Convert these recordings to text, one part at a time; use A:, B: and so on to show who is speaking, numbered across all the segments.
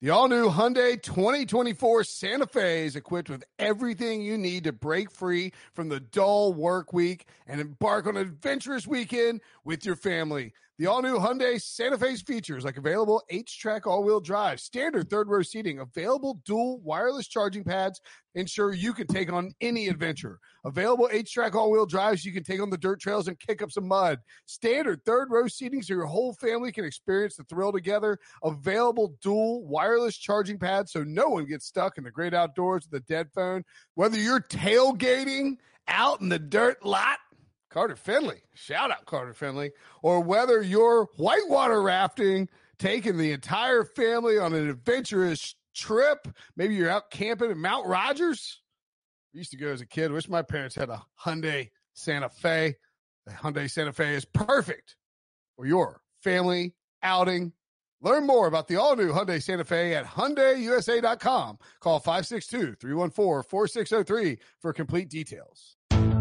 A: The all-new Hyundai 2024 Santa Fe is equipped with everything you need to break free from the dull work week and embark on an adventurous weekend with your family. The all-new Hyundai Santa Fe's features like available H-Track all-wheel drive, standard third-row seating, available dual wireless charging pads, ensure you can take on any adventure. Available H-Track all-wheel drives, you can take on the dirt trails and kick up some mud. Standard third-row seating so your whole family can experience the thrill together. Available dual wireless charging pads so no one gets stuck in the great outdoors with a dead phone. Whether you're tailgating out in the dirt lot, Carter Finley, shout out Carter Finley, or whether you're whitewater rafting, taking the entire family on an adventurous trip, maybe you're out camping at Mount Rogers. I used to go as a kid. Wish my parents had a Hyundai Santa Fe. The Hyundai Santa Fe is perfect for your family outing. Learn more about the all-new Hyundai Santa Fe at HyundaiUSA.com. Call 562-314-4603 for complete details.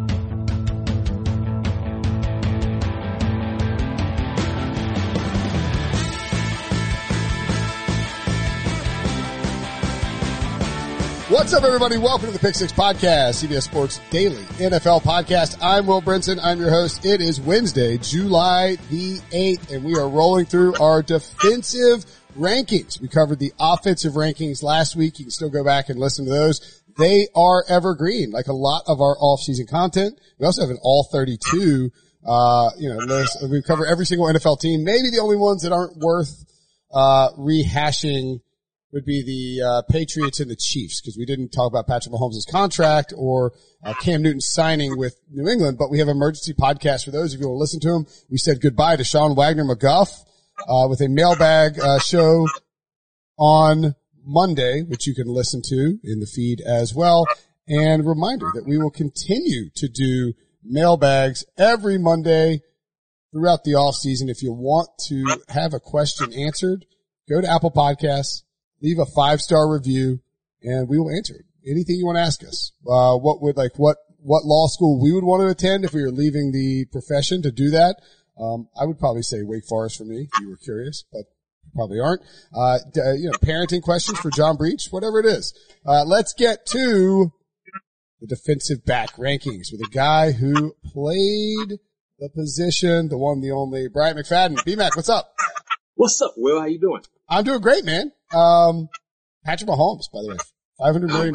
A: What's up, everybody? Welcome to the Pick Six Podcast, CBS Sports Daily NFL Podcast. I'm Will Brinson. I'm your host. It is Wednesday, July the 8th, and we are rolling through our defensive rankings. We covered the offensive rankings last week. You can still go back and listen to those. They are evergreen, like a lot of our off-season content. We also have an all 32, list. We cover every single NFL team. Maybe the only ones that aren't worth rehashing would be the Patriots and the Chiefs, because we didn't talk about Patrick Mahomes' contract or Cam Newton signing with New England, but we have an emergency podcast for those of you who want to listen to them. We said goodbye to Sean Wagner McGuff with a mailbag show on Monday, which you can listen to in the feed as well. And reminder that we will continue to do mailbags every Monday throughout the off season. If you want to have a question answered, go to Apple Podcasts, leave a 5-star review, and we will answer it. Anything you want to ask us. What law school we would want to attend if we were leaving the profession to do that. I would probably say Wake Forest for me, if you were curious, but probably aren't. Parenting questions for John Breach, whatever it is. Let's get to the defensive back rankings with a guy who played the position, the one, the only, Bryant McFadden. B-Mac, what's up?
B: What's up, Will? How you doing?
A: I'm doing great, man. Patrick Mahomes, by the way, $500 million.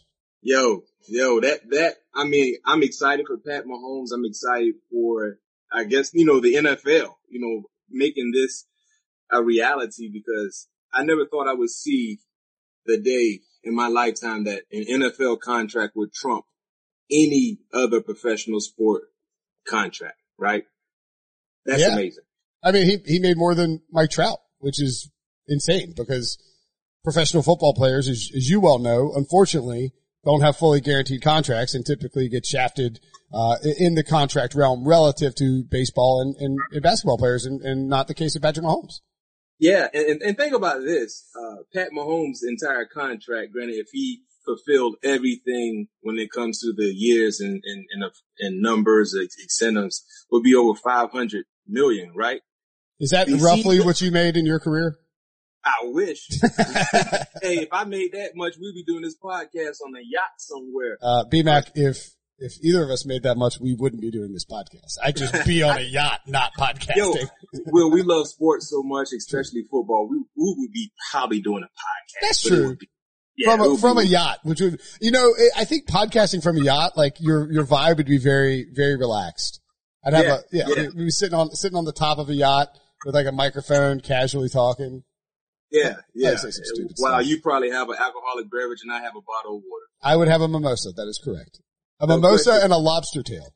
B: I'm excited for Pat Mahomes. I'm excited for, I guess, the NFL, making this a reality, because I never thought I would see the day in my lifetime that an NFL contract would trump any other professional sport contract, right? That's amazing.
A: I mean, he made more than Mike Trout, which is insane, because professional football players, as you well know, unfortunately don't have fully guaranteed contracts and typically get shafted in the contract realm relative to baseball and basketball players, and not the case of Patrick Mahomes. Yeah,
B: and think about this. Pat Mahomes' entire contract, granted, if he fulfilled everything when it comes to the years and numbers, incentives, would be over $500 million, right?
A: Is that roughly what you made in your career?
B: I wish. Hey, if I made that much, we'd be doing this podcast on a yacht somewhere.
A: B-Mac, if either of us made that much, we wouldn't be doing this podcast. I'd just be on a yacht, not podcasting.
B: Will, we love sports so much, especially football. We would be probably doing a podcast.
A: That's true. From a yacht, which would, I think podcasting from a yacht, like your vibe would be very, very relaxed. I'd have we'd be sitting on the top of a yacht with like a microphone, casually talking.
B: Yeah. Wow, you probably have an alcoholic beverage and I have a bottle of water.
A: I would have a mimosa. That is correct. A mimosa and a lobster tail.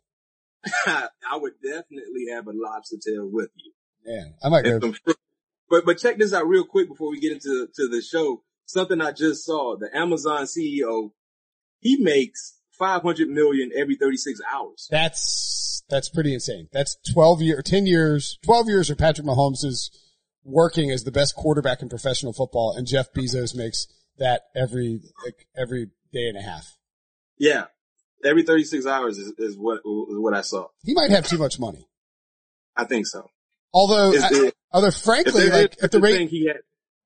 B: I would definitely have a lobster tail with you.
A: Man, I might go.
B: But check this out real quick before we get into the show. Something I just saw. The Amazon CEO, he makes $500 million every 36 hours.
A: That's pretty insane. That's 12 years of Patrick Mahomes is working as the best quarterback in professional football, and Jeff Bezos makes that every day and a half.
B: Yeah. Every 36 hours is what I saw.
A: He might have too much money.
B: I think so.
A: Although frankly, like at the rate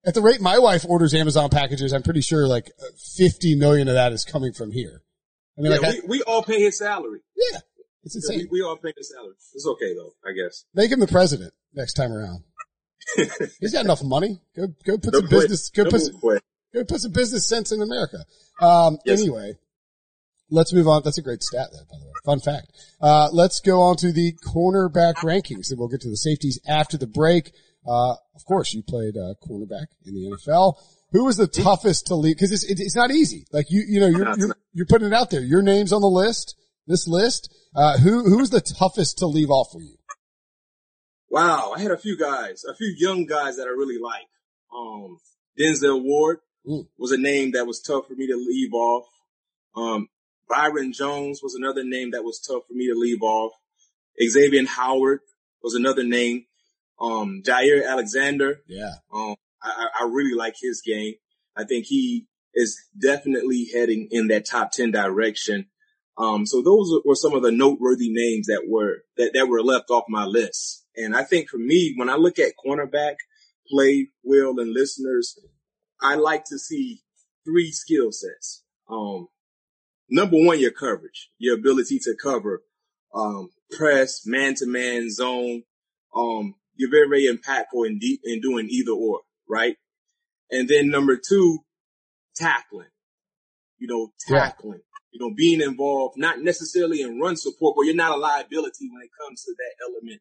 A: At the rate my wife orders Amazon packages, I'm pretty sure like 50 million of that is coming from here. I mean,
B: yeah, we all pay his salary.
A: Yeah. It's insane.
B: Yeah, we all pay his salary. It's okay though, I guess.
A: Make him the president next time around. He's got enough money. Go put some business, go put some business sense in America. Yes. Anyway, let's move on. That's a great stat there, by the way. Fun fact. Let's go on to the cornerback rankings, and we'll get to the safeties after the break. Of course, you played cornerback in the NFL. Who was the toughest to leave? Because it's not easy. Like you're putting it out there. Your name's on the list. This list. Who was the toughest to leave off for you?
B: Wow, I had a few young guys that I really like. Denzel Ward was a name that was tough for me to leave off. Byron Jones was another name that was tough for me to leave off. Xavier Howard was another name. Jair Alexander.
A: Yeah.
B: I really like his game. I think he is definitely heading in that top 10 direction. So those were some of the noteworthy names that were left off my list. And I think for me, when I look at cornerback play, Will and listeners, I like to see 3 skill sets. Number one, your coverage, your ability to cover, press, man-to-man zone. You're very, very impactful in doing either or, right? And then number 2, tackling. Tackling. Yeah. Being involved, not necessarily in run support, but you're not a liability when it comes to that element.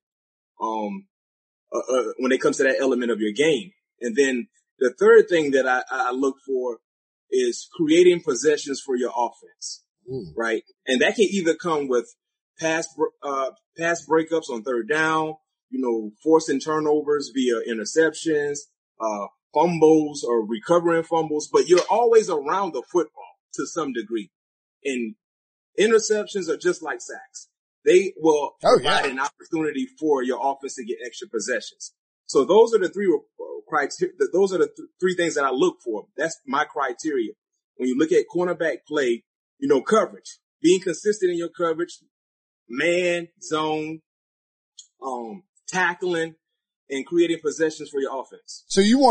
B: When it comes to that element of your game. And then the third thing that I look for is creating possessions for your offense, right? And that can either come with pass breakups on third down, forcing turnovers via interceptions, fumbles or recovering fumbles, but you're always around the football to some degree. And interceptions are just like sacks. They will provide an opportunity for your offense to get extra possessions. So those are the 3 criteria. Those are the 3 things that I look for. That's my criteria. When you look at cornerback play, coverage, being consistent in your coverage, man, zone, tackling, and creating possessions for your offense.
A: So you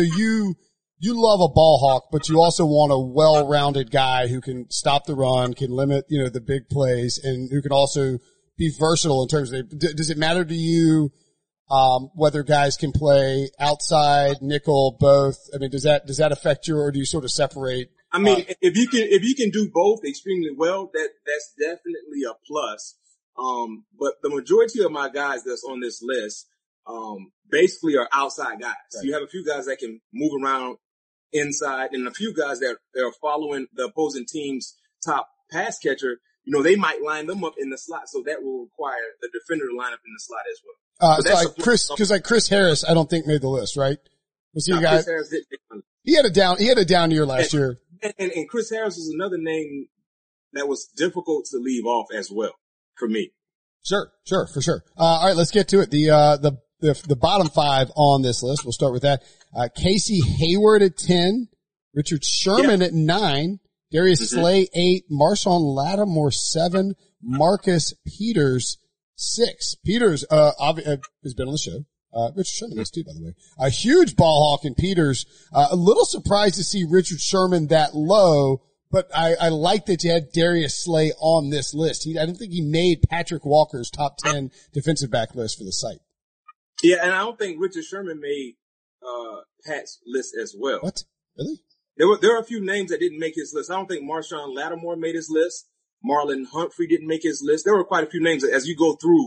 A: love a ball hawk, but you also want a well-rounded guy who can stop the run, can limit, the big plays, and who can also be versatile in terms of, does it matter to you, whether guys can play outside, nickel, both? I mean, does that affect you, or do you sort of separate?
B: I mean, if you can do both extremely well, that's definitely a plus. But the majority of my guys that's on this list, basically are outside guys. Right. So you have a few guys that can move around inside, and a few guys that are following the opposing team's top pass catcher. They might line them up in the slot, so that will require the defender to line up in the slot as well.
A: Chris Harris, I don't think made the list, right? Was he a guy? Chris Harris did. He had a down year last year.
B: And Chris Harris is another name that was difficult to leave off as well for me.
A: Sure, for sure. All right, let's get to it. The bottom 5 on this list. We'll start with that. Casey Hayward at 10, Richard Sherman at 9, Darius Slay 8, Marshawn Lattimore 7, Marcus Peters 6. Peters, has been on the show. Richard Sherman is too, by the way. A huge ball hawk in Peters. A little surprised to see Richard Sherman that low, but I like that you had Darius Slay on this list. I don't think he made Patrick Walker's top 10 defensive back list for the site.
B: Yeah, and I don't think Richard Sherman made Pat's list as well.
A: What? Really?
B: There are a few names that didn't make his list. I don't think Marshawn Lattimore made his list. Marlon Humphrey didn't make his list. There were quite a few names as you go through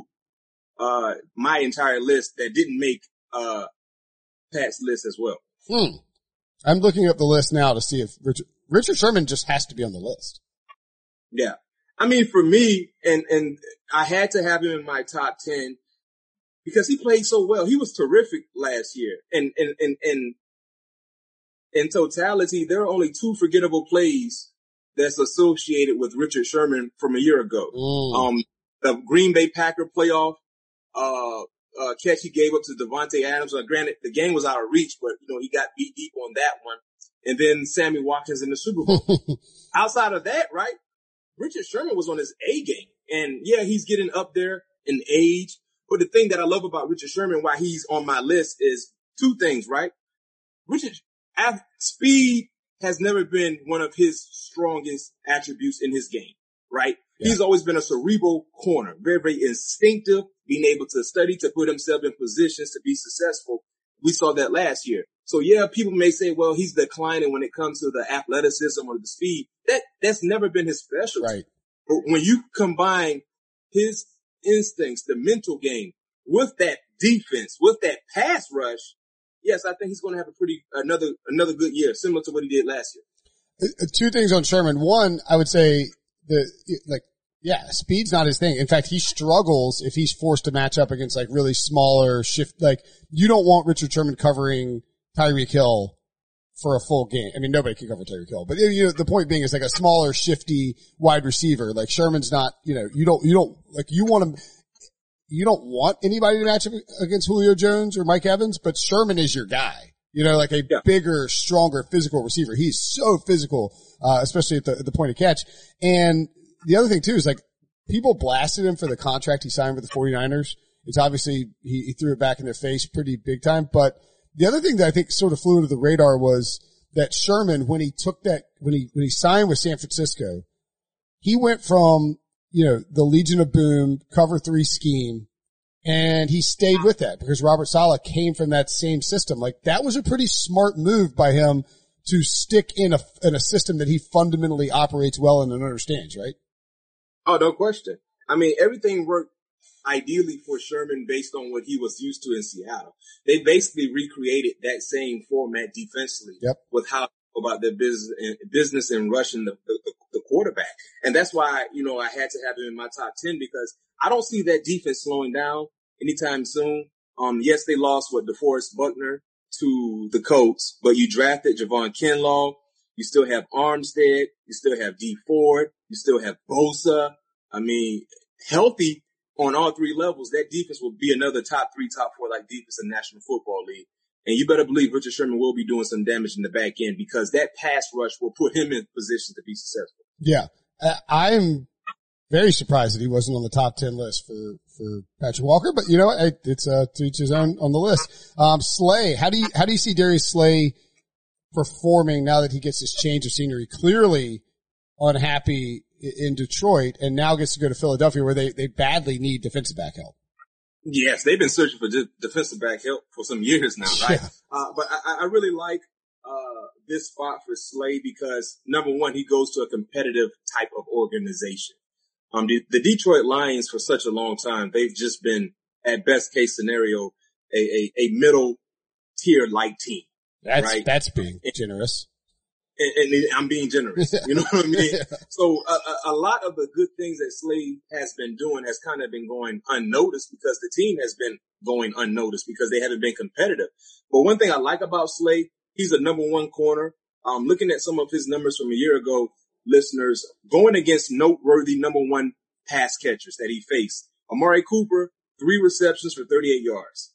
B: my entire list that didn't make Pat's list as well.
A: I'm looking up the list now to see if Richard Sherman just has to be on the list.
B: Yeah. I mean, for me, and I had to have him in my top 10 because he played so well. He was terrific last year. And in totality, there are only 2 forgettable plays that's associated with Richard Sherman from a year ago. The Green Bay Packer playoff catch he gave up to Devontae Adams. Granted, the game was out of reach, but he got beat deep on that one. And then Sammy Watkins in the Super Bowl. Outside of that, right? Richard Sherman was on his A game. And yeah, he's getting up there in age. But the thing that I love about Richard Sherman, why he's on my list, is 2 things, right? Richard speed has never been one of his strongest attributes in his game, right? Yeah. He's always been a cerebral corner, very, very instinctive, being able to study, to put himself in positions to be successful. We saw that last year. So yeah, people may say, well, he's declining when it comes to the athleticism or the speed. That's never been his specialty. Right. But when you combine his instincts, the mental game, with that defense, with that pass rush, yes, I think he's going to have another good year, similar to what he did last year.
A: Two things on Sherman. One, I would say speed's not his thing. In fact, he struggles if he's forced to match up against like really smaller shift. Like you don't want Richard Sherman covering Tyreek Hill for a full game. I mean, nobody can cover Tyreek Hill, but the point being is like a smaller, shifty wide receiver. Like Sherman's not, you don't want anybody to match up against Julio Jones or Mike Evans, but Sherman is your guy. Like a bigger, stronger, physical receiver. He's so physical, especially at the point of catch. And the other thing too is like people blasted him for the contract he signed with the 49ers. It's obviously he threw it back in their face pretty big time. But the other thing that I think sort of flew under the radar was that Sherman, when he signed with San Francisco, he went from, the Legion of Boom cover 3 scheme, and he stayed with that because Robert Saleh came from that same system. Like that was a pretty smart move by him to stick in a system that he fundamentally operates well in and understands, right?
B: Oh, no question. I mean, everything worked ideally for Sherman based on what he was used to in Seattle. They basically recreated that same format defensively with how about their business and rushing the quarterback. And that's why, I had to have him in my top 10 because I don't see that defense slowing down anytime soon. Yes, they lost DeForest Buckner to the Colts, but you drafted Javon Kinlaw. You still have Armstead. You still have Dee Ford. You still have Bosa. I mean, healthy on all 3 levels, that defense will be another top 3, top 4 like defense in the National Football League. And you better believe Richard Sherman will be doing some damage in the back end because that pass rush will put him in position to be successful.
A: Yeah. I'm very surprised that he wasn't on the top 10 list for Patrick Walker, but it's to each his own on the list. Slay, how do you see Darius Slay performing now that he gets this change of scenery? Clearly unhappy in Detroit and now gets to go to Philadelphia where they badly need defensive back help.
B: Yes, they've been searching for defensive back help for some years now, right? Yeah. But I really like this spot for Slay because, number one, he goes to a competitive type of organization. The Detroit Lions, for such a long time, they've just been, at best case scenario, a middle tier like team.
A: That's being generous.
B: And I'm being generous. You know what I mean? Yeah. So a lot of the good things that Slay has been doing has kind of been going unnoticed because the team has been going unnoticed because they haven't been competitive. But one thing I like about Slay, he's a number 1 corner. Looking at some of his numbers from a year ago, listeners, going against noteworthy number 1 pass catchers that he faced. Amari Cooper, 3 receptions for 38 yards.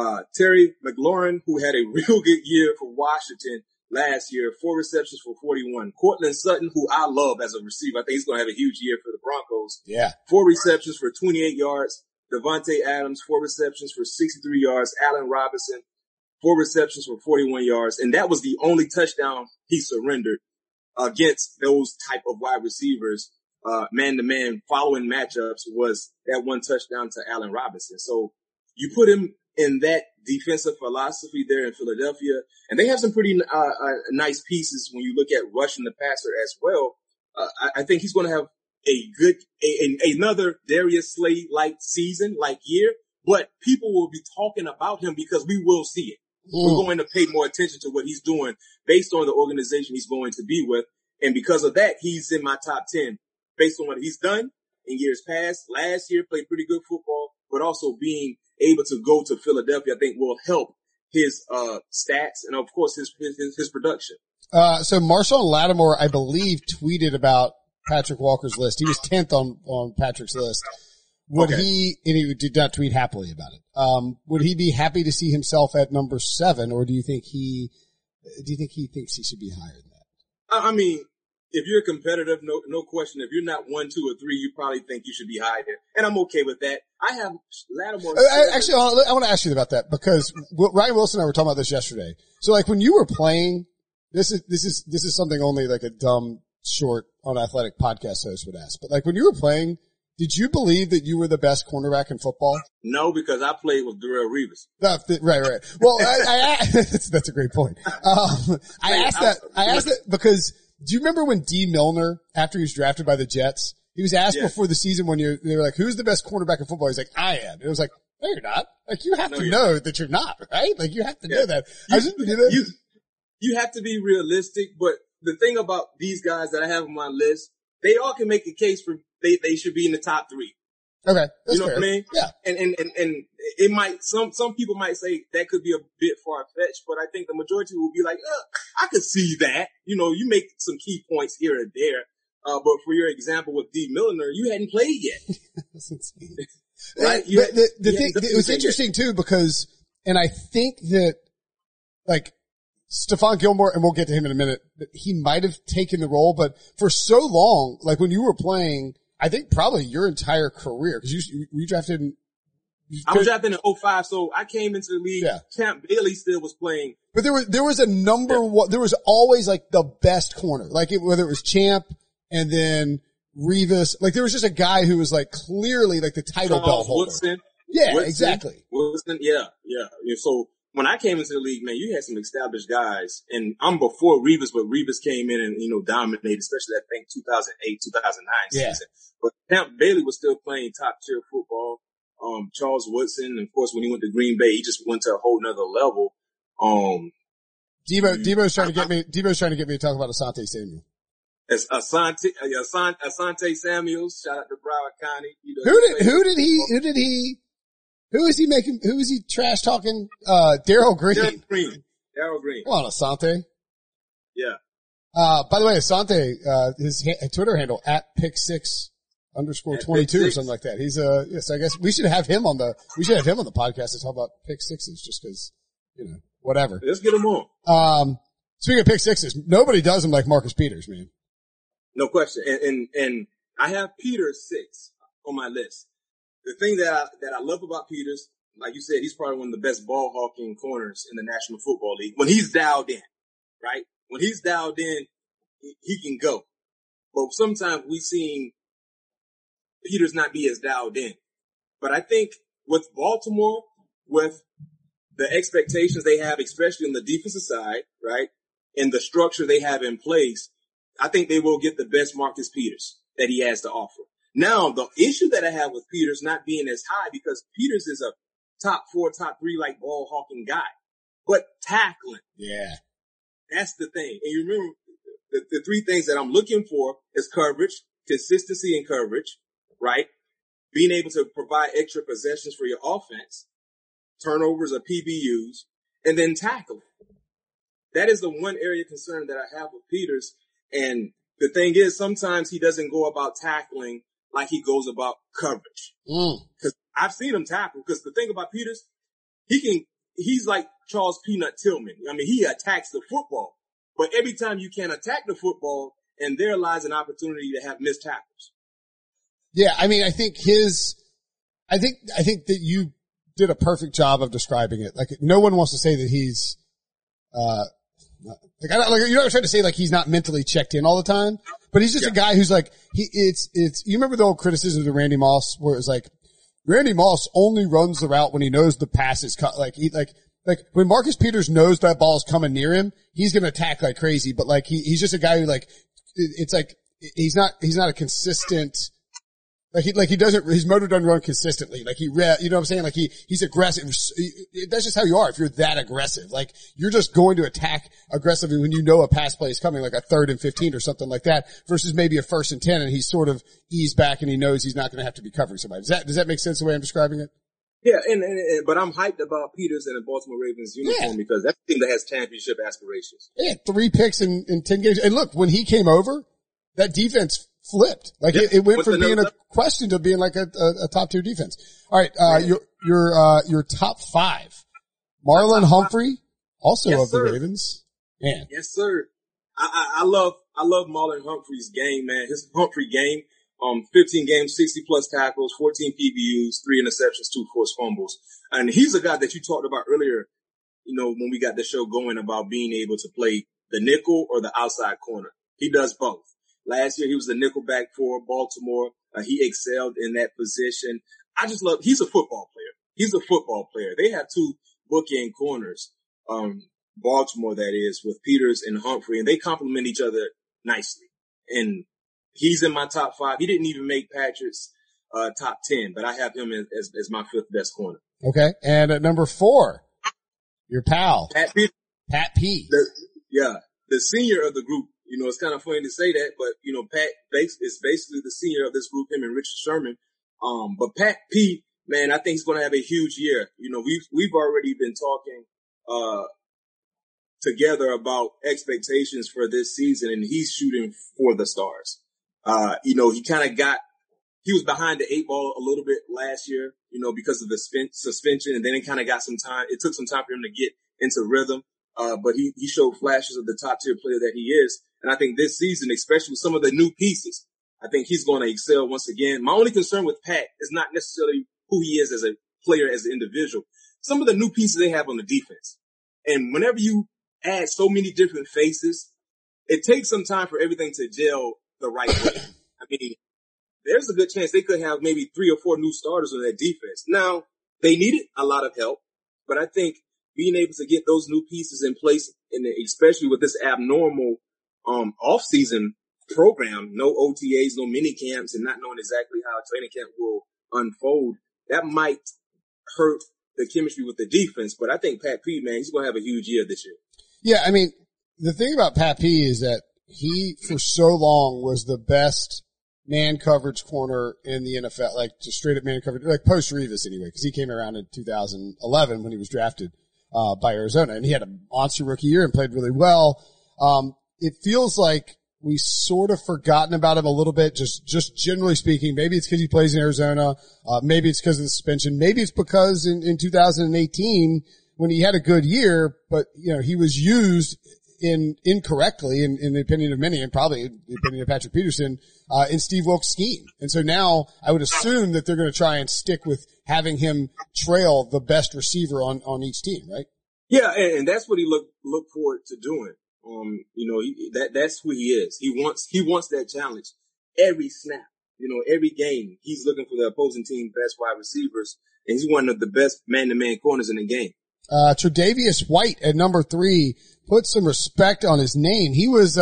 B: Terry McLaurin, who had a real good year for Washington last year, 4 receptions for 41. Cortland Sutton, who I love as a receiver. I think he's going to have a huge year for the Broncos.
A: Yeah.
B: 4 receptions for 28 yards. Devontae Adams, 4 receptions for 63 yards. Allen Robinson, 4 receptions for 41 yards. And that was the only touchdown he surrendered against those type of wide receivers, man-to-man following matchups was that 1 touchdown to Allen Robinson. So you put him in that defensive philosophy there in Philadelphia. And they have some pretty nice pieces when you look at rushing the passer as well. I think he's going to have another Darius Slay-like season, like year, but people will be talking about him because we will see it. We're going to pay more attention to what he's doing based on the organization he's going to be with. And because of that, he's in my top 10 based on what he's done in years past. Last year, played pretty good football, but also being able to go to Philadelphia, I think will help his stats and of course his production.
A: So Marshawn Lattimore, I believe, tweeted about Patrick Walker's list. He was 10th on Patrick's list. Would he, and he did not tweet happily about it. Would he be happy to see himself at number 7, or do you think he thinks he should be higher than that?
B: I mean, if you're competitive, no question. If you're not 1, 2, or 3, you probably think you should be higher. And I'm okay with that. I have Lattimore.
A: Actually, I want to ask you about that because Ryan Wilson and I were talking about this yesterday. So like when you were playing, This is something only like a dumb, short, unathletic podcast host would ask. But like when you were playing, did you believe that you were the best cornerback in football?
B: No, because I played with Darrelle Revis.
A: Right. Well, that's a great point. I asked that because do you remember when D. Milner, after he was drafted by the Jets, he was asked before the season they were like, who's the best cornerback in football? He's like, I am. And it was like, no, you're not. Like you have to know that you're not, right? Like you have to know that.
B: You have to be realistic, but the thing about these guys that I have on my list, they all can make a case for they should be in the top 3.
A: Okay.
B: You know what I mean?
A: Yeah.
B: And it might, some people might say that could be a bit far-fetched, but I think the majority will be like, I could see that. You know, you make some key points here and there. But for your example with D. Milner, you hadn't played yet.
A: That's insane.
B: Right?
A: The thing, it was interesting too because, and I think that like Stephon Gilmore, and we'll get to him in a minute, but he might have taken the role, but for so long, like when you were playing, I think probably your entire career, because you drafted
B: I was drafted in 05, so I came into the league. Yeah. Champ Bailey still was playing.
A: But there was a number one, there was always like the best corner, like whether it was Champ and then Revis, like there was just a guy who was like clearly like the title belt holder.
B: Woodson.
A: Yeah, exactly.
B: Woodson, yeah. So when I came into the league, man, you had some established guys, and I'm before Revis, but Revis came in and, dominated, especially I think 2008, 2009 season. But Champ Bailey was still playing top tier football. Charles Woodson, and of course, when he went to Green Bay, he just went to a whole nother level.
A: Debo's trying to get me to talk about Asante Samuel.
B: It's Asante Samuels. Shout out to Broward County.
A: Who is he trash talking? Darrell Green.
B: Darrell Green.
A: Come on, Asante.
B: Yeah.
A: By the way, Asante, his Twitter handle @pick6_22 or something like that. He's yes, I guess we should have him on the podcast to talk about pick sixes just cause, whatever.
B: Let's get him on.
A: Speaking of pick sixes, nobody does them like Marcus Peters, man.
B: No question. And I have Peters 6 on my list. The thing that I love about Peters, like you said, he's probably one of the best ball hawking corners in the National Football League. When he's dialed in, right? When he's dialed in, he can go. But sometimes we've seen Peters not be as dialed in. But I think with Baltimore, with the expectations they have, especially on the defensive side, right? And the structure they have in place, I think they will get the best Marcus Peters that he has to offer. Now, the issue that I have with Peters not being as high, because Peters is a top 4, top 3 like ball hawking guy, but tackling.
A: Yeah.
B: That's the thing. And you remember the 3 things that I'm looking for is coverage, consistency in coverage, right? Being able to provide extra possessions for your offense, turnovers or PBUs, and then tackling. That is the one area of concern that I have with Peters. And the thing is, sometimes he doesn't go about tackling like he goes about coverage. Because I've seen him tackle. Because the thing about Peters, he's like Charles Peanut Tillman. I mean, he attacks the football. But every time you can attack the football, and there lies an opportunity to have missed tackles.
A: Yeah, I mean, I think that you did a perfect job of describing it. Like, no one wants to say that he's, you're not trying to say like he's not mentally checked in all the time, but he's just a guy who's like, you remember the old criticism of Randy Moss where it was like, Randy Moss only runs the route when he knows the pass is cut. Like when Marcus Peters knows that ball is coming near him, he's going to attack like crazy, but like he's just a guy who like, it's like, he's not a consistent, he doesn't, his motor doesn't run consistently. Like you know what I'm saying? Like he's aggressive. That's just how you are. If you're that aggressive, like you're just going to attack aggressively when you know a pass play is coming, like a 3rd and 15 or something like that versus maybe a 1st and 10 and he's sort of eased back and he knows he's not going to have to be covering somebody. Does that make sense the way I'm describing it?
B: Yeah. But I'm hyped about Peters and the Baltimore Ravens uniform because that's the team that has championship aspirations.
A: Yeah. 3 picks in 10 games. And look, when he came over, that defense flipped. Like it went from being a question to being like a top tier defense. All right. Your top 5. Marlon Humphrey, also of the Ravens. Man.
B: Yes, sir. I love Marlon Humphrey's game, man. His Humphrey game, 15 games, 60 plus tackles, 14 PBUs, 3 interceptions, 2 forced fumbles. And he's a guy that you talked about earlier, when we got the show going about being able to play the nickel or the outside corner. He does both. Last year, he was the nickel back for Baltimore. He excelled in that position. I just love, he's a football player. He's a football player. They have two bookend corners, Baltimore, that is, with Peters and Humphrey, and they complement each other nicely. And he's in my top 5. He didn't even make Patrick's top 10, but I have him as my 5th best corner.
A: Okay. And at number 4, your pal,
B: Pat P. The senior of the group. You know, it's kind of funny to say that, but, you know, Pat is basically the senior of this group, him and Richard Sherman. But Pat P, man, I think he's going to have a huge year. You know, we've already been talking together about expectations for this season, and he's shooting for the stars. You know, he was behind the 8 ball a little bit last year, you know, because of the suspension, and then it kind of got some time. It took some time for him to get into rhythm. But he showed flashes of the top tier player that he is. And I think this season, especially with some of the new pieces, I think he's going to excel once again. My only concern with Pat is not necessarily who he is as a player, as an individual. Some of the new pieces they have on the defense. And whenever you add so many different faces, it takes some time for everything to gel the right way. I mean, there's a good chance they could have maybe 3 or 4 new starters on that defense. Now, they needed a lot of help, but I think being able to get those new pieces in place, and especially with this abnormal off-season program, no OTAs, no mini camps, and not knowing exactly how a training camp will unfold, that might hurt the chemistry with the defense. But I think Pat P, man, he's going to have a huge year this year.
A: Yeah, I mean, the thing about Pat P is that he, for so long, was the best man coverage corner in the NFL, like just straight up man coverage, like post Revis anyway, because he came around in 2011 when he was drafted by Arizona, and he had a monster rookie year and played really well. It feels like we sort of forgotten about him a little bit, just generally speaking. Maybe it's because he plays in Arizona. Maybe it's because of the suspension. Maybe it's because in 2018, when he had a good year, but, you know, he was used incorrectly in the opinion of many, and probably in the opinion of Patrick Peterson, in Steve Wilkes' scheme. And so now I would assume that they're going to try and stick with having him trail the best receiver on each team, right?
B: Yeah, and that's what he look forward to doing. You know, that's who he is. He wants that challenge every snap. You know, every game he's looking for the opposing team best wide receivers, and he's one of the best man-to-man corners in the game.
A: Tre'Davious White at number 3. Put some respect on his name. He was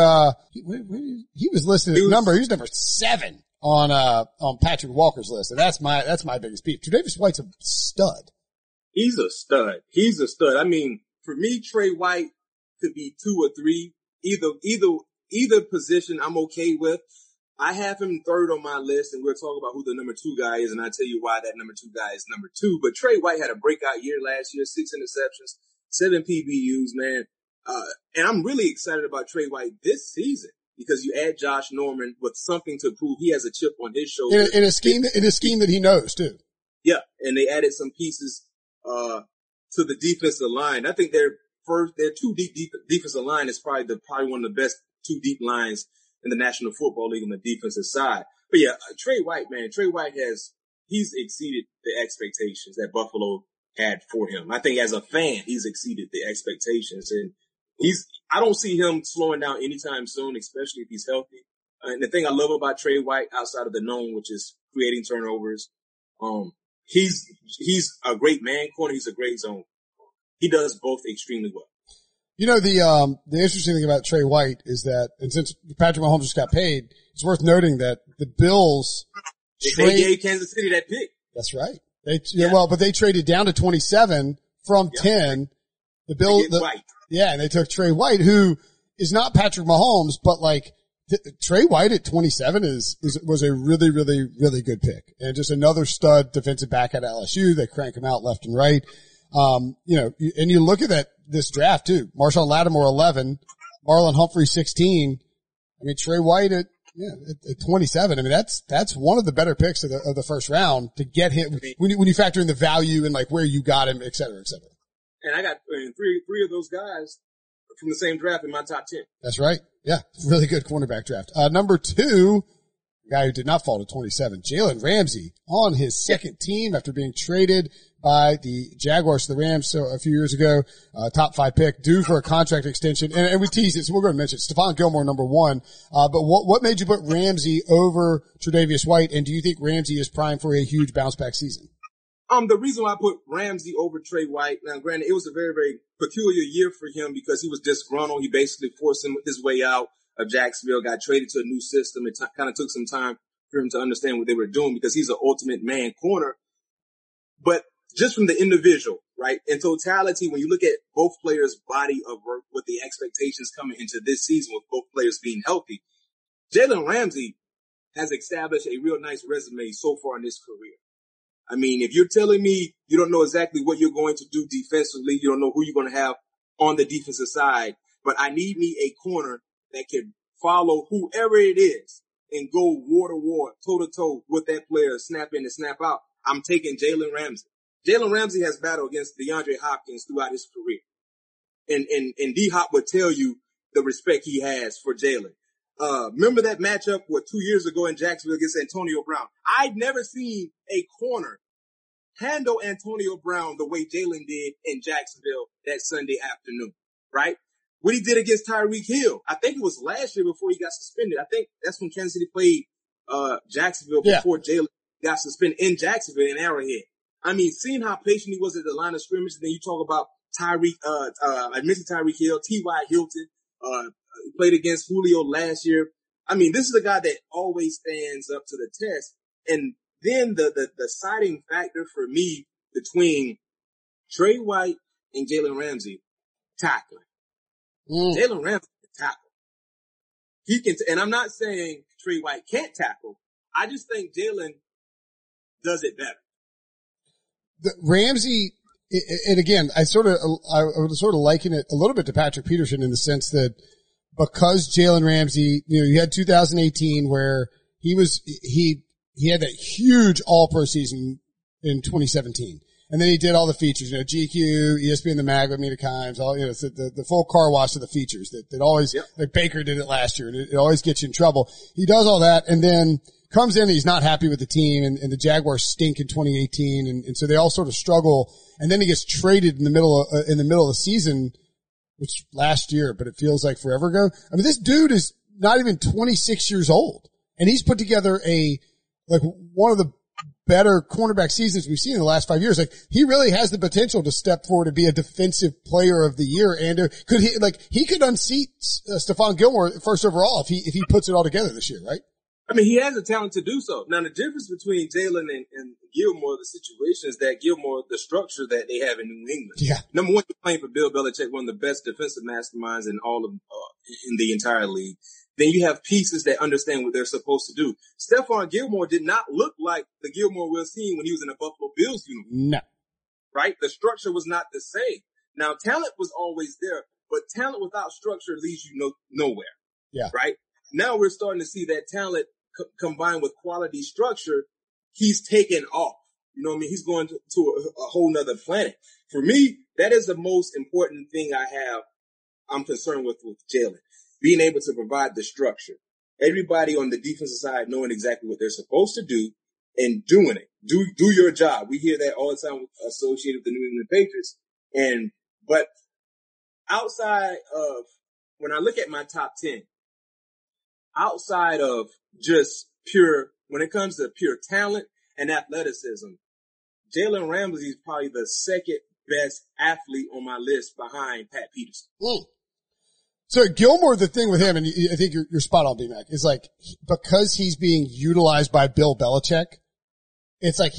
A: listed as number 7 on Patrick Walker's list. And that's my biggest beef. Tre'Davious White's a stud.
B: He's a stud. I mean, for me, Trey White could be 2 or 3. Either position I'm okay with. I have him 3rd on my list, and we'll talk about who the number 2 guy is, and I'll tell you why that number 2 guy is number 2. But Trey White had a breakout year last year, 6 interceptions, 7 PBUs, man. And I'm really excited about Trey White this season because you add Josh Norman with something to prove. He has a chip on his shoulder.
A: In a scheme that he knows too.
B: Yeah. And they added some pieces, to the defensive line. I think their 2 deep defensive line is probably one of the best 2 deep lines in the National Football League on the defensive side. But yeah, Trey White, he's exceeded the expectations that Buffalo had for him. I think as a fan, he's exceeded the expectations, and I don't see him slowing down anytime soon, especially if he's healthy. And the thing I love about Trey White, outside of the known, which is creating turnovers, he's a great man corner. He's a great zone. He does both extremely well.
A: You know, the interesting thing about Trey White is that, and since Patrick Mahomes just got paid, it's worth noting that the Bills
B: they gave Kansas City that pick.
A: That's right. But they traded down to 27 from 10. The Bills, and they took Trey White, who is not Patrick Mahomes, but like Trey White at 27 was a really, really, really good pick, and just another stud defensive back at LSU. They crank him out left and right. You know, and you look at this draft too. Marshawn Lattimore 11, Marlon Humphrey 16. I mean, Trey White at 27. I mean, that's one of the better picks of the first round to get him when you factor in the value and like where you got him, et cetera, et cetera.
B: And I got three of those guys from the same draft in my top 10.
A: That's right. Yeah. Really good cornerback draft. Number 2, guy who did not fall to 27, Jalen Ramsey, on his second team after being traded by the Jaguars to the Rams a few years ago, top 5 pick, due for a contract extension. And we teased it, so we're going to mention it. Stephon Gilmore, number 1. But what made you put Ramsey over Tre'Davious White? And do you think Ramsey is primed for a huge bounce back season?
B: The reason why I put Ramsey over Trey White, now granted, it was a very, very peculiar year for him because he was disgruntled. He basically forced his way out of Jacksonville, got traded to a new system. It kind of took some time for him to understand what they were doing because he's an ultimate man corner. But just from the individual, right, in totality, when you look at both players' body of work with the expectations coming into this season with both players being healthy, Jalen Ramsey has established a real nice resume so far in his career. I mean, if you're telling me you don't know exactly what you're going to do defensively, you don't know who you're going to have on the defensive side, but I need me a corner that can follow whoever it is and go war to war, toe to toe with that player, snap in and snap out, I'm taking Jalen Ramsey. Jalen Ramsey has battled against DeAndre Hopkins throughout his career. And D-Hop would tell you the respect he has for Jalen. Remember that matchup 2 years ago in Jacksonville against Antonio Brown? I'd never seen a corner handle Antonio Brown the way Jalen did in Jacksonville that Sunday afternoon, right? What he did against Tyreek Hill. I think it was last year before he got suspended. I think that's when Kansas City played Jacksonville before Jalen got suspended in Jacksonville in Arrowhead. I mean, seeing how patient he was at the line of scrimmage, and then you talk about Tyreek, I mentioned Tyreek Hill, T.Y. Hilton, played against Julio last year. I mean, this is a guy that always stands up to the test. And then the deciding factor for me between Trey White and Jalen Ramsey, tackling. Jalen Ramsey can tackle. He can, and I'm not saying Trey White can't tackle. I just think Jalen does it better.
A: The Ramsey, and again, I would sort of liken it a little bit to Patrick Peterson in the sense that because Jalen Ramsey, you had 2018 where he had that huge all-pro season in 2017. And then he did all the features, GQ, ESPN, the Mag with Mina Kimes, all, the full car wash of the features that always, like Baker did it last year, and it always gets you in trouble. He does all that and then comes in and he's not happy with the team, and the Jaguars stink in 2018, and so they all sort of struggle. And then he gets traded in the middle of the season, which last year, but it feels like forever ago. I mean, this dude is not even 26 years old, and he's put together one of the better cornerback seasons we've seen in the last 5 years. Like, he really has the potential to step forward and be a defensive player of the year. And he could unseat Stephon Gilmore first overall if he puts it all together this year, right?
B: I mean, he has the talent to do so. Now, the difference between Jalen and Gilmore, the situation is that Gilmore, the structure that they have in New England.
A: Yeah.
B: Number one, you're playing for Bill Belichick, one of the best defensive masterminds in all of, in the entire league. Then you have pieces that understand what they're supposed to do. Stephon Gilmore did not look like the Gilmore we're seeing when he was in a Buffalo Bills uniform.
A: No.
B: Right? The structure was not the same. Now, talent was always there, but talent without structure leads you nowhere.
A: Yeah.
B: Right? Now we're starting to see that talent combined with quality structure. He's taken off. You know what I mean? He's going to a whole nother planet. For me, that is the most important thing I'm concerned with Jalen. Being able to provide the structure. Everybody on the defensive side knowing exactly what they're supposed to do and doing it. Do your job. We hear that all the time associated with the New England Patriots. But outside of, when I look at my top 10, outside of just when it comes to pure talent and athleticism, Jalen Ramsey is probably the second best athlete on my list behind Pat Peterson.
A: So Gilmore, the thing with him, and I think you're spot on, B-Mac, is like, because he's being utilized by Bill Belichick, it's like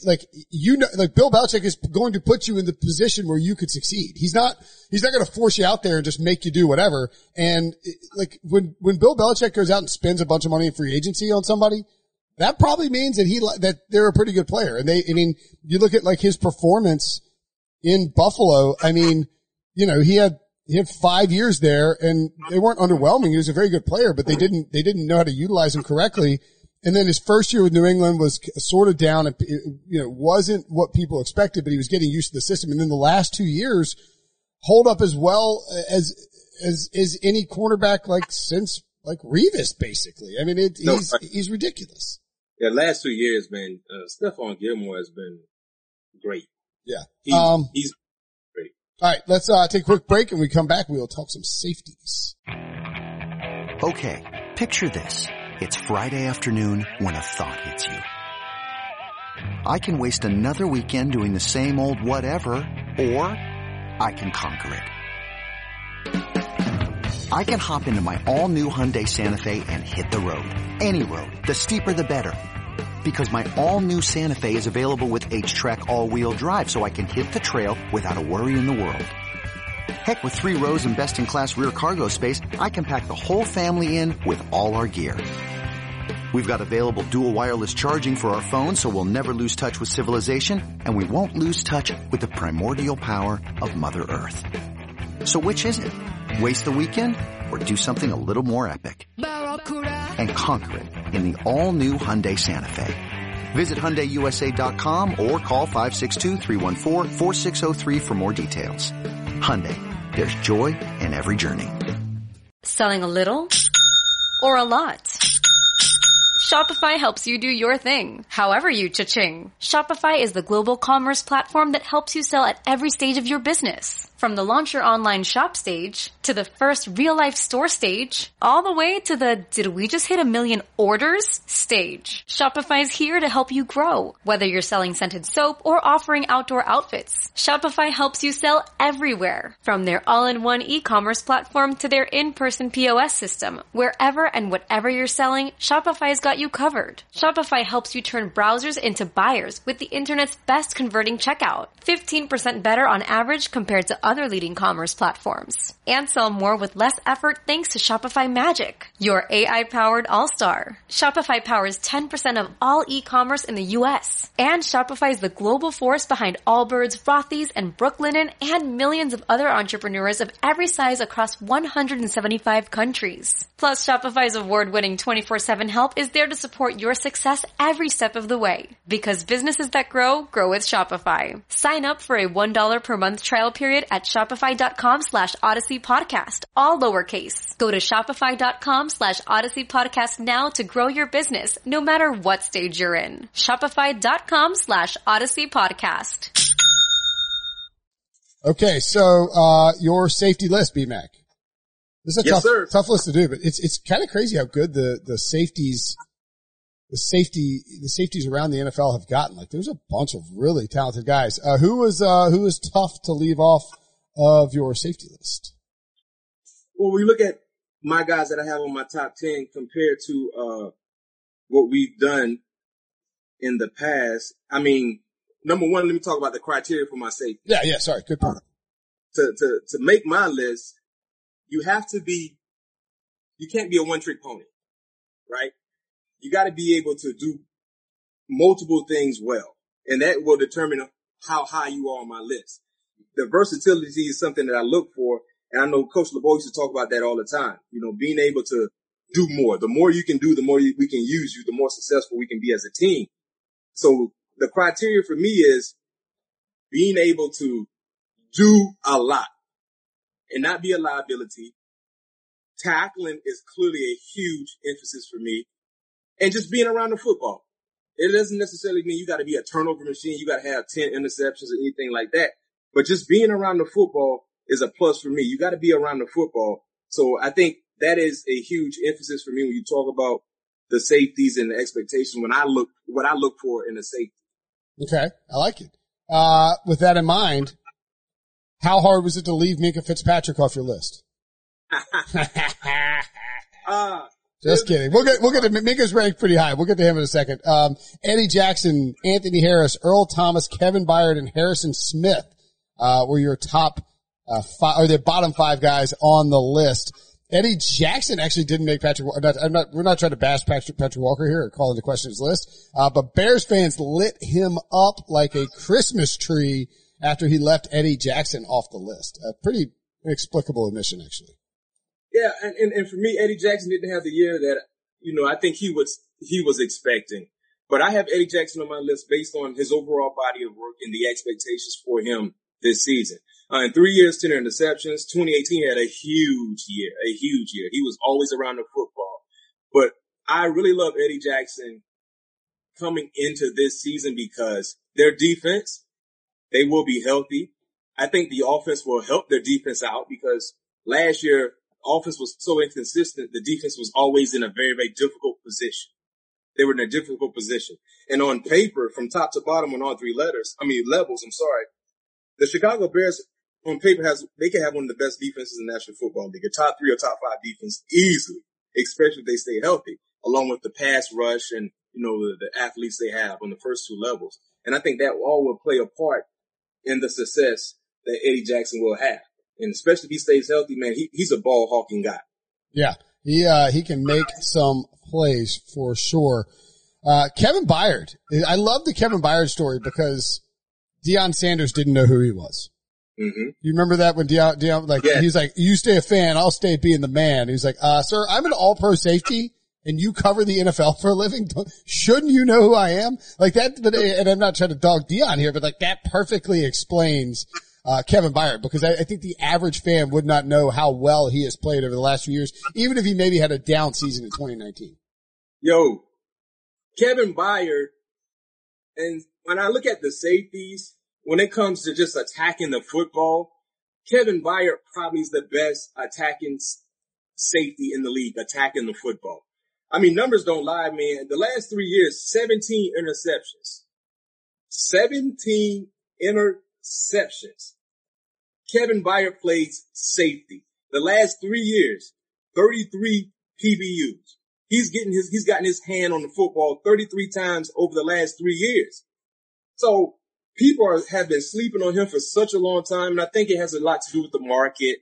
A: Bill Belichick is going to put you in the position where you could succeed. He's not going to force you out there and just make you do whatever. And like when Bill Belichick goes out and spends a bunch of money in free agency on somebody, that probably means that they're a pretty good player. And you look at like his performance in Buffalo. I mean, he had 5 years there and they weren't underwhelming. He was a very good player, but they didn't know how to utilize him correctly. And then his first year with New England was sort of down. Wasn't what people expected, but he was getting used to the system. And then the last 2 years hold up as well as any cornerback like since like Revis, basically. I mean, he's ridiculous.
B: Yeah, last 2 years, man, Stephon Gilmore has been great.
A: Yeah.
B: He's great.
A: All right, let's take a quick break, and when we come back, we'll talk some safeties.
C: Okay, picture this. It's Friday afternoon when a thought hits you. I can waste another weekend doing the same old whatever, or I can conquer it. I can hop into my all-new Hyundai Santa Fe and hit the road. Any road. The steeper the better. Because my all-new Santa Fe is available with H-Track all-wheel drive, so I can hit the trail without a worry in the world. Heck, with 3 rows and best-in-class rear cargo space, I can pack the whole family in with all our gear. We've got available dual wireless charging for our phones, so we'll never lose touch with civilization, and we won't lose touch with the primordial power of Mother Earth. So which is it? Waste the weekend or do something a little more epic? And conquer it in the all-new Hyundai Santa Fe. Visit HyundaiUSA.com or call 562-314-4603 for more details. Hyundai, there's joy in every journey.
D: Selling a little or a lot? Shopify helps you do your thing, however you cha-ching. Shopify is the global commerce platform that helps you sell at every stage of your business. From the launch your online shop stage, to the first real-life store stage, all the way to the did we just hit 1 million orders stage. Shopify's here to help you grow, whether you're selling scented soap or offering outdoor outfits. Shopify helps you sell everywhere, from their all-in-one e-commerce platform to their in-person POS system. Wherever and whatever you're selling, Shopify's got you covered. Shopify helps you turn browsers into buyers with the internet's best converting checkout. 15% better on average compared to other leading commerce platforms. And sell more with less effort thanks to Shopify Magic, your AI-powered all-star. Shopify powers 10% of all e-commerce in the U.S. And Shopify is the global force behind Allbirds, Rothy's, and Brooklinen, and millions of other entrepreneurs of every size across 175 countries. Plus, Shopify's award-winning 24/7 help is there to support your success every step of the way. Because businesses that grow, grow with Shopify. Sign up for a $1 per month trial period at shopify.com/Odyssey Podcast, all lowercase. Go to shopify.com/Odyssey Podcast now to grow your business, no matter what stage you're in. Shopify.com/Odyssey Podcast.
A: Okay, so your safety list, B-Mac. This is a tough list to do, but it's kind of crazy how good the safeties around the NFL have gotten. Like, there's a bunch of really talented guys. Who was tough to leave off of your safety list?
B: Well, we look at my guys that I have on my top 10 compared to what we've done in the past. I mean, number one, let me talk about the criteria for my safety.
A: Yeah, sorry. Good point.
B: To make my list, you can't be a one-trick pony, right? You got to be able to do multiple things well, and that will determine how high you are on my list. The versatility is something that I look for, and I know Coach LeBeau used to talk about that all the time. You know, being able to do more. The more you can do, the more we can use you, the more successful we can be as a team. So the criteria for me is being able to do a lot and not be a liability. Tackling is clearly a huge emphasis for me. And just being around the football. It doesn't necessarily mean you got to be a turnover machine. You got to have 10 interceptions or anything like that. But just being around the football is a plus for me. You got to be around the football. So I think that is a huge emphasis for me when you talk about the safeties and the expectations what I look for in a safety.
A: Okay. I like it. With that in mind, how hard was it to leave Minkah Fitzpatrick off your list? Just kidding. We'll get to Minkah's ranked pretty high. We'll get to him in a second. Eddie Jackson, Anthony Harris, Earl Thomas, Kevin Byard, and Harrison Smith, were your top, or the bottom 5 guys on the list. Eddie Jackson actually didn't make Patrick. We're not trying to bash Patrick Walker here or call into question his list. But Bears fans lit him up like a Christmas tree after he left Eddie Jackson off the list. A pretty inexplicable omission, actually.
B: Yeah, and for me, Eddie Jackson didn't have the year that, I think he was expecting. But I have Eddie Jackson on my list based on his overall body of work and the expectations for him this season. In 3 years, 10 interceptions. 2018 had a huge year. He was always around the football. But I really love Eddie Jackson coming into this season because their defense, they will be healthy. I think the offense will help their defense out because last year, offense was so inconsistent. The defense was always in a very, very difficult position. They were in a difficult position. And on paper, from top to bottom on all levels, the Chicago Bears on paper they can have one of the best defenses in the National Football League, a top 3 or top 5 defense easily, especially if they stay healthy, along with the pass rush and, the athletes they have on the first 2 levels. And I think that all will play a part in the success that Eddie Jackson will have. And especially if he stays healthy, man, he's a ball hawking guy.
A: Yeah. He can make some plays for sure. Kevin Byard. I love the Kevin Byard story because Deion Sanders didn't know who he was.
B: Mm-hmm.
A: You remember that when Deion
B: yes.
A: He's like, you stay a fan, I'll stay being the man. He's like, sir, I'm an all-pro safety and you cover the NFL for a living. Shouldn't you know who I am? Like that, and I'm not trying to dog Deion here, but like that perfectly explains Kevin Byard, because I think the average fan would not know how well he has played over the last few years, even if he maybe had a down season in 2019.
B: Yo, Kevin Byard, and when I look at the safeties, when it comes to just attacking the football, Kevin Byard probably is the best attacking safety in the league, attacking the football. I mean, numbers don't lie, man. The last 3 years, 17 interceptions. 17 interceptions. Kevin Byard plays safety. The last 3 years, 33 PBUs. He's gotten his hand on the football 33 times over the last 3 years. So people have been sleeping on him for such a long time, and I think it has a lot to do with the market.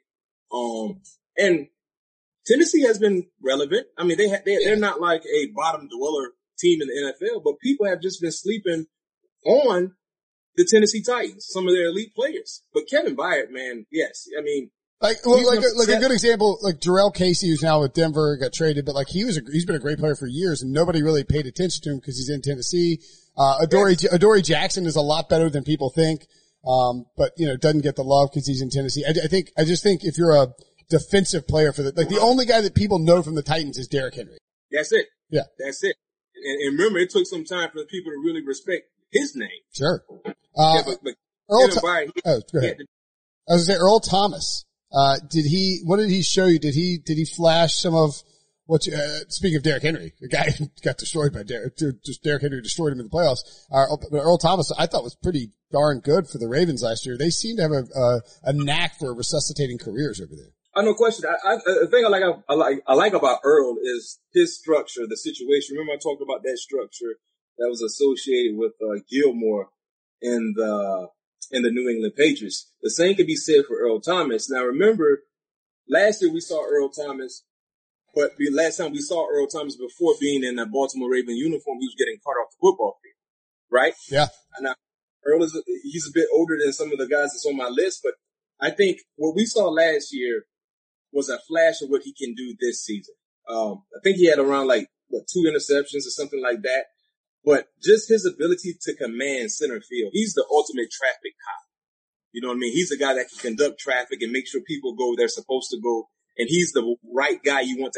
B: And Tennessee has been relevant. I mean, they're not like a bottom dweller team in the NFL, but people have just been sleeping on the Tennessee Titans, some of their elite players. But Kevin Byard, man, yes. I mean,
A: a good example, like Jarrell Casey, who's now with Denver, got traded, but like he's been a great player for years and nobody really paid attention to him because he's in Tennessee. Adoree Jackson is a lot better than people think. But doesn't get the love because he's in Tennessee. I just think if you're a defensive player for the only guy that people know from the Titans is Derrick Henry.
B: That's it.
A: Yeah.
B: That's it. And remember, it took some time for the people to really respect his name.
A: Sure.
B: But
A: Earl
B: Byard,
A: go ahead. I was gonna say Earl Thomas. What did he show you? Did he flash some of what speaking of Derrick Henry, the guy who got destroyed by Derrick Henry destroyed him in the playoffs. But Earl Thomas, I thought was pretty darn good for the Ravens last year. They seem to have a knack for resuscitating careers over there.
B: No question. The thing I like about Earl is his structure, the situation. Remember I talked about that structure that was associated with Gilmore in the New England Patriots. The same could be said for Earl Thomas. Now remember, last year we saw Earl Thomas, but the last time we saw Earl Thomas before being in a Baltimore Raven uniform, he was getting caught off the football field, right?
A: Yeah.
B: Now Earl he's a bit older than some of the guys that's on my list, but I think what we saw last year was a flash of what he can do this season. I think he had around 2 interceptions or something like that. But just his ability to command center field, he's the ultimate traffic cop. You know what I mean? He's the guy that can conduct traffic and make sure people go where they're supposed to go. And he's the right guy you want to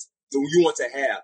B: have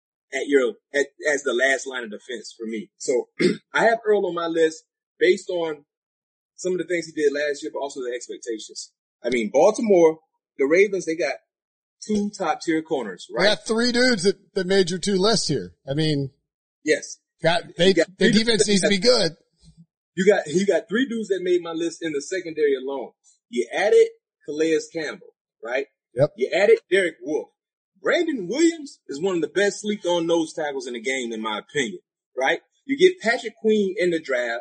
B: as the last line of defense for me. So I have Earl on my list based on some of the things he did last year, but also the expectations. I mean, Baltimore, the Ravens, they got 2 top-tier corners, right?
A: They got 3 dudes that made your 2 lists here. I mean,
B: yes.
A: Their defense needs to be good.
B: You got 3 dudes that made my list in the secondary alone. You added Calais Campbell, right?
A: Yep. You
B: added Derek Wolfe. Brandon Williams is one of the best slept-on nose tackles in the game, in my opinion, right? You get Patrick Queen in the draft.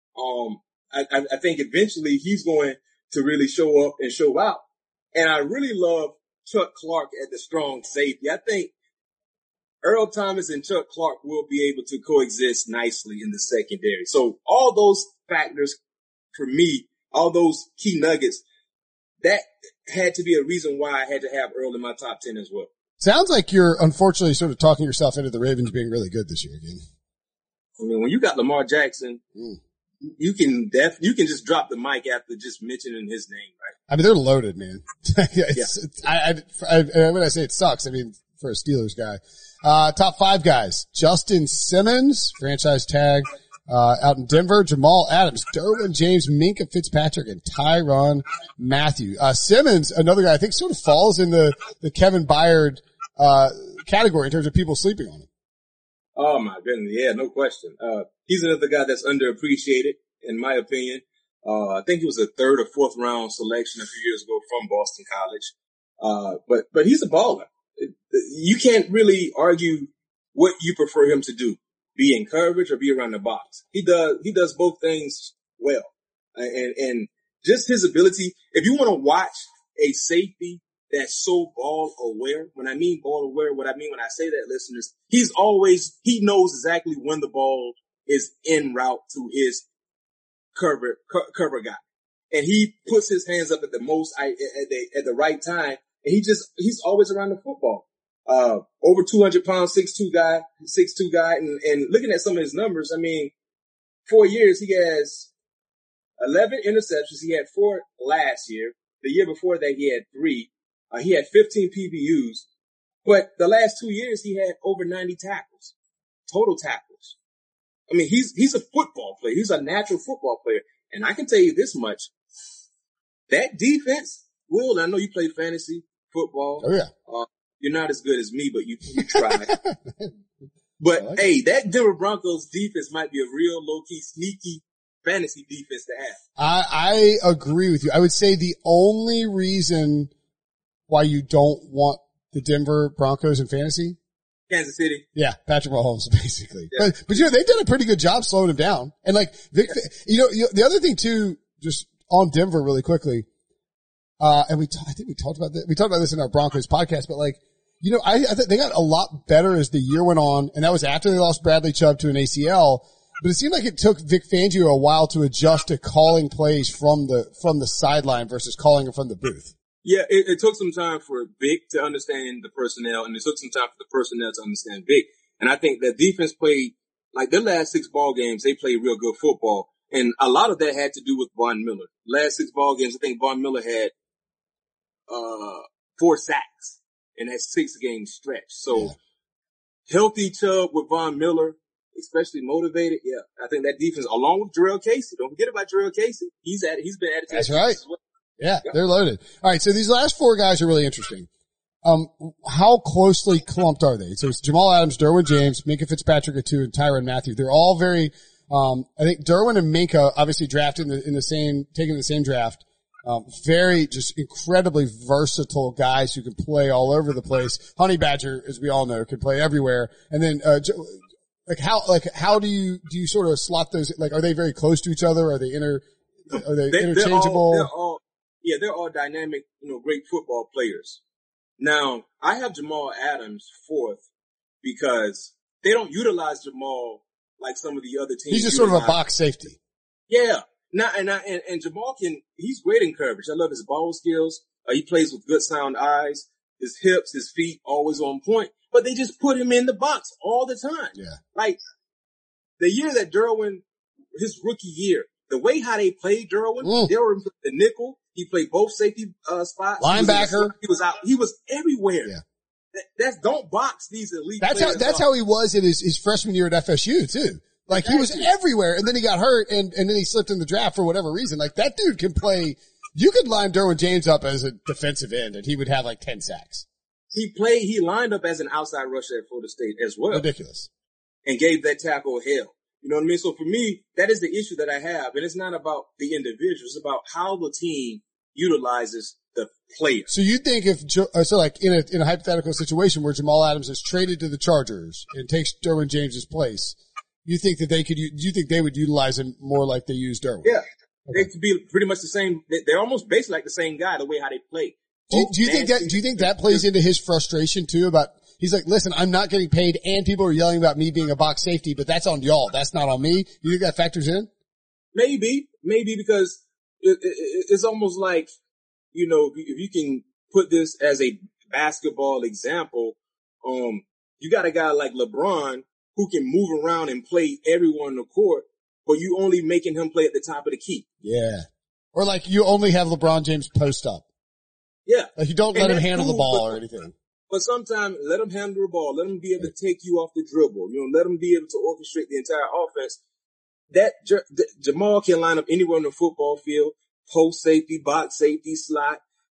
B: I think eventually he's going to really show up and show out. And I really love Chuck Clark at the strong safety. I think Earl Thomas and Chuck Clark will be able to coexist nicely in the secondary. So all those factors for me, all those key nuggets, that had to be a reason why I had to have Earl in my top 10 as well.
A: Sounds like you're unfortunately sort of talking yourself into the Ravens being really good this year again.
B: I mean, when you got Lamar Jackson you can just drop the mic after just mentioning his name, right?
A: I mean, they're loaded, man. When I say it sucks, I mean, for a Steelers guy. Top 5 guys: Justin Simmons, franchise tag, out in Denver; Jamal Adams, Derwin James, Minkah Fitzpatrick, and Tyrann Mathieu. Simmons, another guy I think sort of falls in the Kevin Byard, category in terms of people sleeping on him.
B: Oh my goodness. Yeah, no question. He's another guy that's underappreciated, in my opinion. I think he was a 3rd or 4th round selection a few years ago from Boston College. But he's a baller. You can't really argue what you prefer him to do, be in coverage or be around the box. He does both things well. And just his ability, if you want to watch a safety that's so ball aware, when I mean ball aware, what I mean when I say that, listeners, he knows exactly when the ball is en route to his cover guy. And he puts his hands up at the at the right time. And he's always around the football. Over 200 pounds, 6'2" guy. And looking at some of his numbers, I mean, 4 years, he has 11 interceptions. He had 4 last year. The year before that, he had 3. He had 15 PBUs. But the last 2 years, he had over 90 tackles, total tackles. I mean, he's a football player. He's a natural football player. And I can tell you this much. That defense, Will, I know you played fantasy football.
A: Oh, yeah.
B: You're not as good as me, but you try. But hey, that Denver Broncos defense might be a real low-key, sneaky fantasy defense to have.
A: I agree with you. I would say the only reason why you don't want the Denver Broncos in fantasy,
B: Kansas City.
A: Yeah, Patrick Mahomes, basically. Yeah. But you know, they've done a pretty good job slowing him down. And like, the other thing too, just on Denver really quickly, and I think we talked about that. We talked about this in our Broncos podcast, but like, you know, I think they got a lot better as the year went on, and that was after they lost Bradley Chubb to an ACL. But it seemed like it took Vic Fangio a while to adjust to calling plays from the sideline versus calling them from the booth.
B: Yeah, it took some time for Vic to understand the personnel, and it took some time for the personnel to understand Vic. And I think that defense played, like their last 6 ball games, they played real good football. And a lot of that had to do with Von Miller. Last 6 ball games, I think Von Miller had 4 sacks in that 6-game stretch. So healthy Chubb with Von Miller, especially motivated. Yeah, I think that defense, along with Jarrell Casey. Don't forget about Jarrell Casey. He's been added to that. That's
A: right. As well. Yeah, they're loaded. All right, so these last 4 guys are really interesting. How closely clumped are they? So it's Jamal Adams, Derwin James, Minkah Fitzpatrick at 2, and Tyrann Mathieu. They're all very, I think Derwin and Minkah obviously drafted taking the same draft. Very just incredibly versatile guys who can play all over the place. Honey Badger, as we all know, can play everywhere. And then, how do you sort of slot those? Like, are they very close to each other? Are they interchangeable?
B: They're all dynamic, great football players. Now, I have Jamal Adams 4th because they don't utilize Jamal like some of the other teams.
A: He's just sort of a box safety.
B: Yeah. And Jamal he's great in coverage. I love his ball skills. He plays with good sound eyes. His hips, his feet, always on point. But they just put him in the box all the time.
A: Yeah.
B: Like, the year that Derwin, his rookie year, the way how they played Derwin, Derwin put the nickel. He played both safety spots.
A: Linebacker.
B: He was out. He was everywhere.
A: Yeah.
B: Don't box these elite
A: players. That's how he was in his freshman year at FSU too. Like he was everywhere, and then he got hurt, and then he slipped in the draft for whatever reason. Like that dude can play. You could line Derwin James up as a defensive end, and he would have like 10 sacks.
B: He lined up as an outside rusher at Florida State as well.
A: Ridiculous.
B: And gave that tackle hell. You know what I mean? So for me, that is the issue that I have. And it's not about the individual. It's about how the team utilizes the player.
A: So you think like in a hypothetical situation where Jamal Adams is traded to the Chargers and takes Derwin James's place, you think that do you think they would utilize him more like they use Derwin?
B: Yeah. Okay. They could be pretty much the same. They're almost basically like the same guy, the way how they play.
A: Do you think that plays into his frustration too about, he's like, listen, I'm not getting paid and people are yelling about me being a box safety, but that's on y'all. That's not on me. You think that factors in?
B: Maybe because it's almost like, if you can put this as a basketball example, you got a guy like LeBron who can move around and play everyone on the court. but you only making him play at the top of the key.
A: Yeah. Or like you only have LeBron James post up.
B: Yeah.
A: Like you don't let him handle the ball or anything.
B: But sometimes let him handle the ball. Let him be able to take you off the dribble. Let him be able to orchestrate the entire offense. That Jamal can line up anywhere on the football field, post safety, box safety, slot.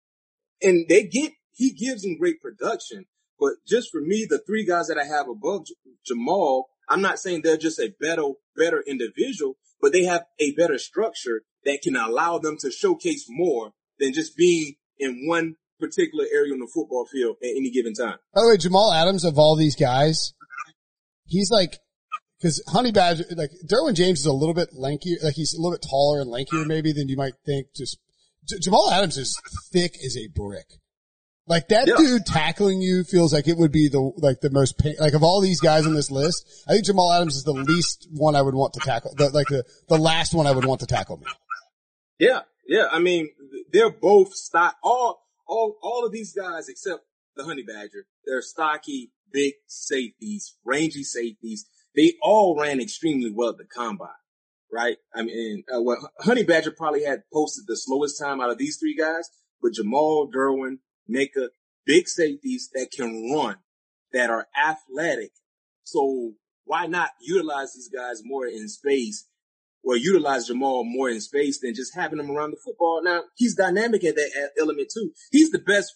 B: And he gives them great production. But just for me, the three guys that I have above Jamal, I'm not saying they're just a better individual, but they have a better structure that can allow them to showcase more than just being in one particular area on the football field at any given time.
A: By the way, Jamal Adams, of all these guys, he's like, because Honey Badger, like Derwin James is a little bit lankier, like he's a little bit taller and lankier maybe than you might think. Just Jamal Adams is thick as a brick. Like that dude tackling you feels like it would be the most pain, like of all these guys on this list, I think Jamal Adams is the least one I would want to tackle, the last one I would want to tackle me.
B: Yeah. Yeah. I mean, they're both all of these guys except the Honey Badger, they're stocky, big safeties, rangy safeties. They all ran extremely well at the combine, right? I mean, Honey Badger probably had posted the slowest time out of these three guys, but Jamal, Derwin, Micah, big safeties that can run, that are athletic. So why not utilize these guys more in space, or utilize Jamal more in space than just having him around the football? Now, he's dynamic at that element too. He's the best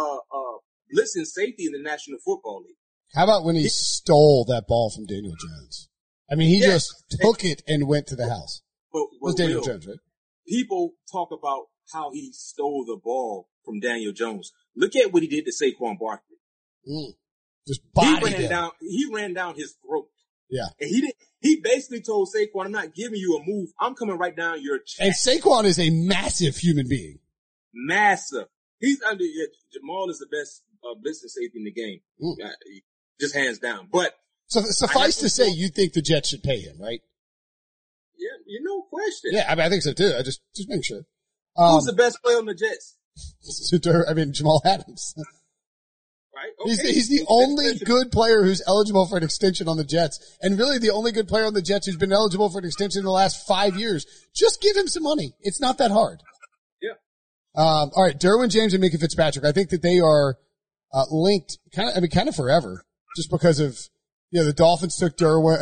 B: blitzing safety in the National Football League.
A: How about when he stole that ball from Daniel Jones? I mean, he just took it and went to the house. It was Daniel Jones, right? People
B: talk about how he stole the ball from Daniel Jones. Look at what he did to Saquon Barkley.
A: Just bodied him.
B: He ran down his throat.
A: Yeah.
B: And he basically told Saquon, I'm not giving you a move. I'm coming right down your chest.
A: And Saquon is a massive human being.
B: Massive. Jamal is the best blitzing safety in the game. Just hands down. But
A: so suffice to say, you think the Jets should pay him, right?
B: Yeah, no question.
A: Yeah, I mean, I think so too. I just make sure.
B: Who's the best player on the Jets?
A: I mean, Jamal Adams.
B: Right? Okay.
A: He's the only good player who's eligible for an extension on the Jets, and really the only good player on the Jets who's been eligible for an extension in the last 5 years. Just give him some money. It's not that hard.
B: Yeah.
A: All right, Derwin James and Minka Fitzpatrick. I think that they are linked kind of forever, just because of the Dolphins took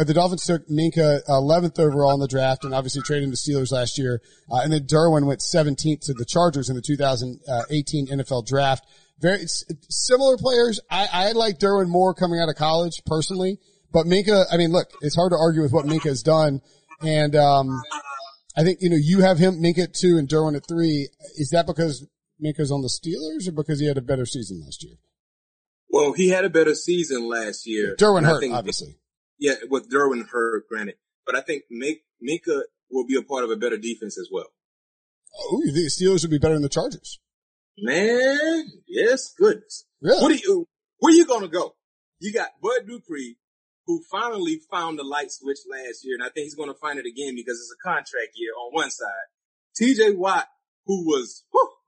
A: Minka 11th overall in the draft, and obviously traded the Steelers last year, and then Derwin went 17th to the Chargers in the 2018 NFL draft. Very similar players. I like Derwin more coming out of college personally, but Minka, I mean, look, it's hard to argue with what Minka has done. And, I think, you have Minka at 2 and Derwin at 3. Is that because Minka's on the Steelers or because he had a better season last year?
B: Well, he had a better season last year.
A: Derwin hurt, obviously.
B: Yeah, with Derwin hurt, granted. But I think Minka will be a part of a better defense as well.
A: Oh, you think the Steelers would be better than the Chargers?
B: Man, yes, goodness.
A: Really?
B: Where you gonna go? You got Bud Dupree, who finally found the light switch last year, and I think he's gonna find it again because it's a contract year on one side. TJ Watt, who was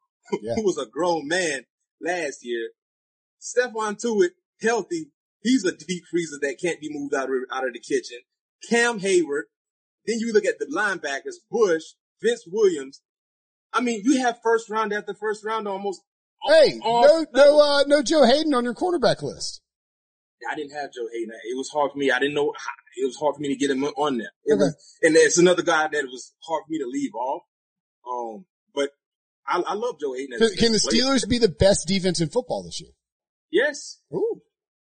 B: a grown man last year. Stephon Tuitt, healthy. He's a deep freezer that can't be moved out of the kitchen. Cam Hayward. Then you look at the linebackers, Bush, Vince Williams. I mean, you have first round after first round almost.
A: Hey, no Joe Hayden on your quarterback list.
B: I didn't have Joe Hayden. It was hard for me. I didn't know it was hard for me to get him on there. And it's another guy that was hard for me to leave off. But I love Joe Hayden.
A: Can the Steelers be the best defense in football this year?
B: Yes.
A: Ooh.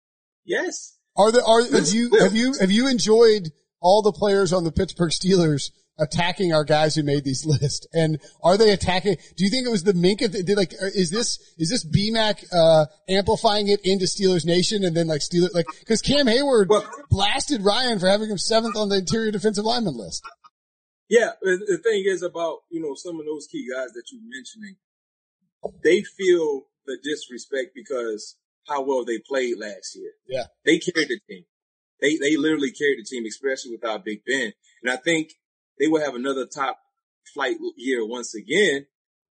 B: Yes.
A: Have you enjoyed all the players on the Pittsburgh Steelers attacking our guys who made these lists? And are they attacking? Do you think it was the Minka that did is this BMAC, amplifying it into Steelers Nation and then cause Cam Hayward blasted Ryan for having him 7th on the interior defensive lineman list.
B: Yeah. The thing is about, some of those key guys that you're mentioning, they feel the disrespect because how well they played last year.
A: Yeah.
B: They carried the team. They literally carried the team, especially without Big Ben. And I think they will have another top flight year once again.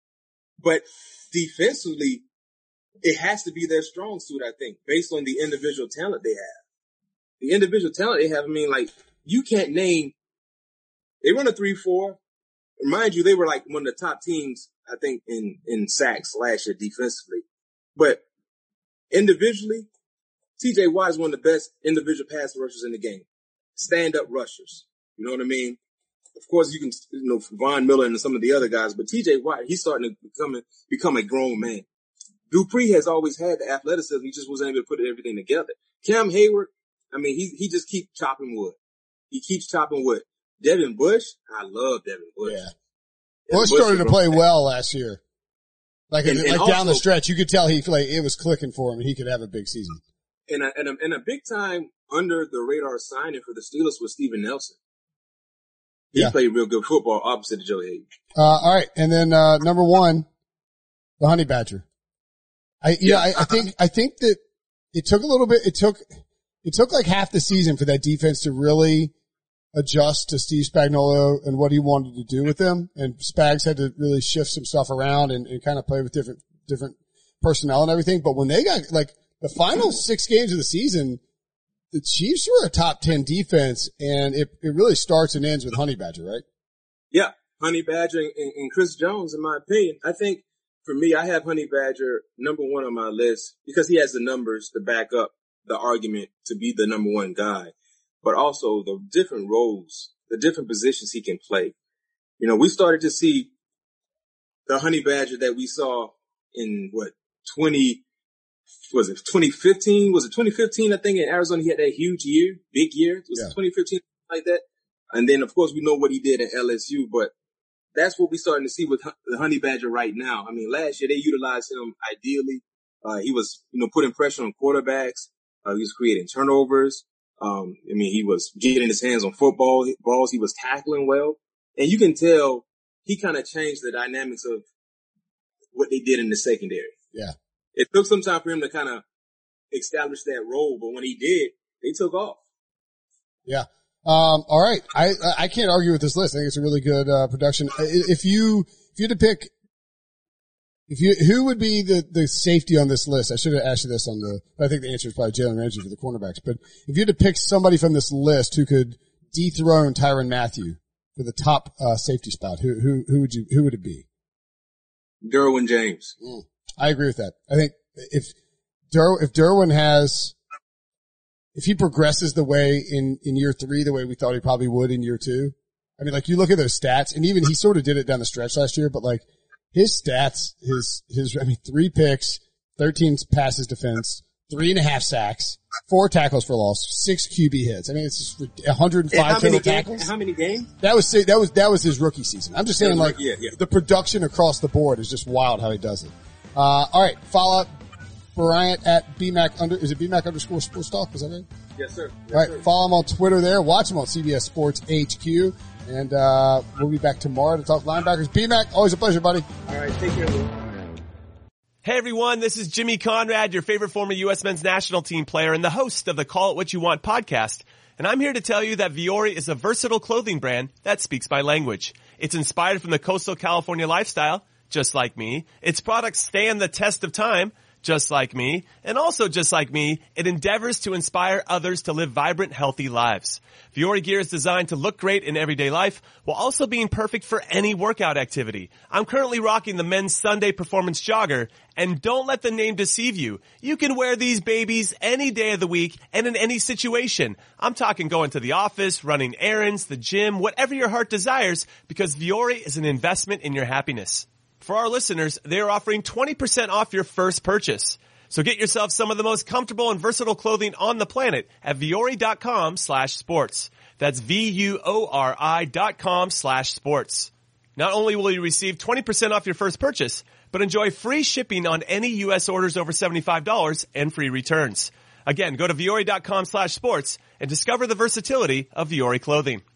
B: But defensively, it has to be their strong suit, I think, based on the individual talent they have. The individual talent they have, you can't name They run a 3-4. Mind you, they were like one of the top teams, I think, in sacks last year defensively. But individually, TJ Watt is one of the best individual pass rushers in the game. Stand-up rushers. You know what I mean? Of course, you can, Von Miller and some of the other guys, but TJ Watt, he's starting to become a grown man. Dupree has always had the athleticism. He just wasn't able to put everything together. Cam Hayward, I mean, he just keeps chopping wood. He keeps chopping wood. Devin Bush, I love Devin Bush.
A: Yeah. Bush started to play well last year. Like also, down the stretch, you could tell it was clicking for him and he could have a big season.
B: And a big time under the radar signing for the Steelers was Steven Nelson. He played real good football opposite of Joe Hayden.
A: All right. And then, number 1, the Honey Badger. I think that it took a little bit, it took like half the season for that defense to really adjust to Steve Spagnuolo and what he wanted to do with them. And Spags had to really shift some stuff around and kind of play with different personnel and everything. But when they got like the final 6 games of the season, the Chiefs were a top 10 defense, and it really starts and ends with Honey Badger, right?
B: Yeah. Honey Badger and Chris Jones, in my opinion. I think for me, I have Honey Badger number 1 on my list because he has the numbers to back up the argument to be the number 1 guy, but also the different roles, the different positions he can play. We started to see the Honey Badger that we saw in 2015? Was it 2015? I think in Arizona he had that huge year, big year. It was 2015 like that. And then of course we know what he did at LSU, but that's what we're starting to see with the Honey Badger right now. I mean, last year they utilized him ideally. He was, putting pressure on quarterbacks. He was creating turnovers. He was getting his hands on balls. He was tackling well. And you can tell he kind of changed the dynamics of what they did in the secondary.
A: Yeah.
B: It took some time for him to kind of establish that role, but when he did, they took off.
A: Yeah. All right. I can't argue with this list. I think it's a really good, production. If you had to pick, who would be the safety on this list? I should have asked you this I think the answer is probably Jalen Ramsey for the cornerbacks, but if you had to pick somebody from this list who could dethrone Tyrann Mathieu for the top, safety spot, who would it be?
B: Derwin James.
A: I agree with that. I think if Derwin if he progresses the way in year 3, the way we thought he probably would in year 2, I mean, like you look at those stats, and even he sort of did it down the stretch last year, but like his stats, 3 picks, 13 passes defense, 3.5 sacks, 4 tackles for loss, 6 QB hits. I mean, it's just 105 total tackles.
B: How many games?
A: That was his rookie season. I'm just saying, like, the production across the board is just wild how he does it. All right, follow Bryant at BMAC is it BMAC _ Sports Talk? Is that right?
B: Yes, sir.
A: All right, follow him on Twitter there. Watch him on CBS Sports HQ. And, we'll be back tomorrow to talk linebackers. BMAC, always a pleasure, buddy.
B: All right, take care, Lou.
E: Hey everyone, this is Jimmy Conrad, your favorite former U.S. men's national team player and the host of the Call It What You Want podcast. And I'm here to tell you that Vuori is a versatile clothing brand that speaks my language. It's inspired from the coastal California lifestyle, just like me. Its products stand the test of time, just like me. And also just like me, it endeavors to inspire others to live vibrant, healthy lives. Vuori gear is designed to look great in everyday life while also being perfect for any workout activity. I'm currently rocking the men's Sunday Performance Jogger, and don't let the name deceive you. You can wear these babies any day of the week and in any situation. I'm talking going to the office, running errands, the gym, whatever your heart desires, because Vuori is an investment in your happiness. For our listeners, they are offering 20% off your first purchase. So get yourself some of the most comfortable and versatile clothing on the planet at Vuori.com/sports. That's VUORI.com/sports. Not only will you receive 20% off your first purchase, but enjoy free shipping on any U.S. orders over $75 and free returns. Again, go to Vuori.com/sports and discover the versatility of Vuori clothing.